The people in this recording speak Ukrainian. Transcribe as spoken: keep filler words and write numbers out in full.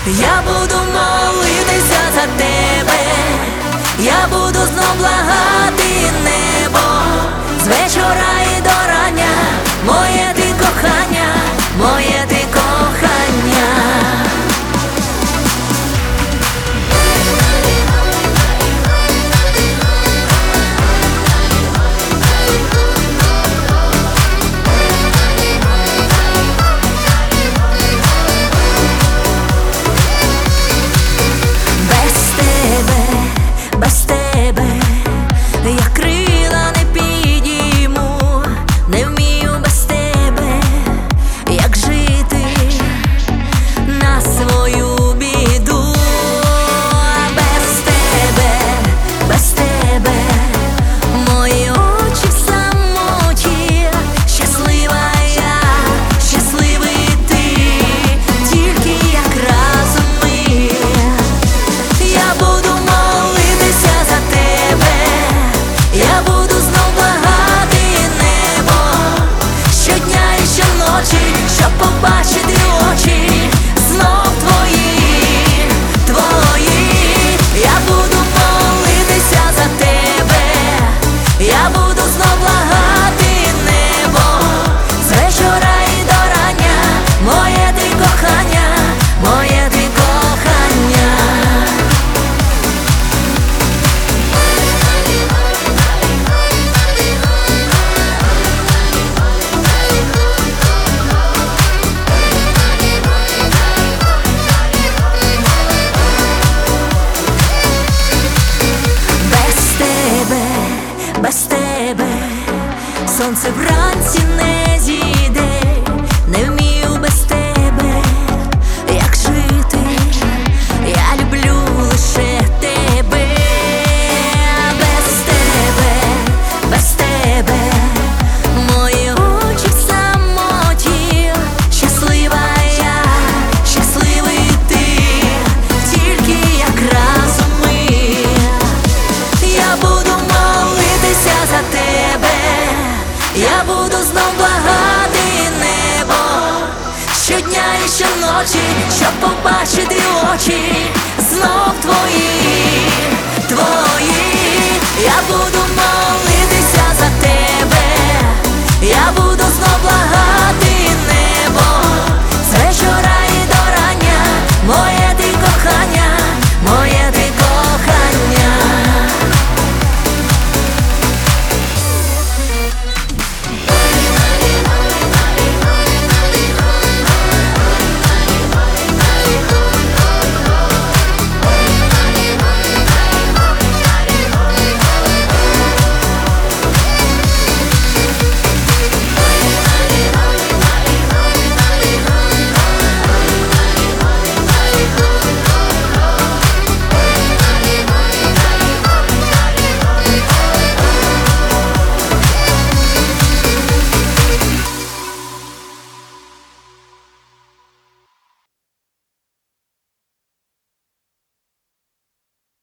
Я буду молитися за тебе, я буду знов благати небо, з вечора і до рання, моє ти кохання, моє ти кохання. Без тебе я крила не підійму, не вмію без тебе, як жити на свою біду. Без тебе, без тебе мої очі в самоті, щаслива я, щасливий ти, тільки як разом ми. Я буду молитися за тебе, я буду знов благати небо, щодня і щоночі, щоб побачити очі знов твої, твої. Я буду молитися за тебе, я буду знов благати небо, з вечора і до рання, моє ти кохання, моє ти кохання. Без тебе сонце вранці не зійде, не вмію без тебе, як жити, я люблю лише тебе. Без тебе, без тебе мої очі в самоті, щаслива я, щасливий ти, тільки як разом ми. Я буду молитися за тебе, я буду знов благати небо, щодня і щоночі, щоб побачити очі знов твої, твої. Я буду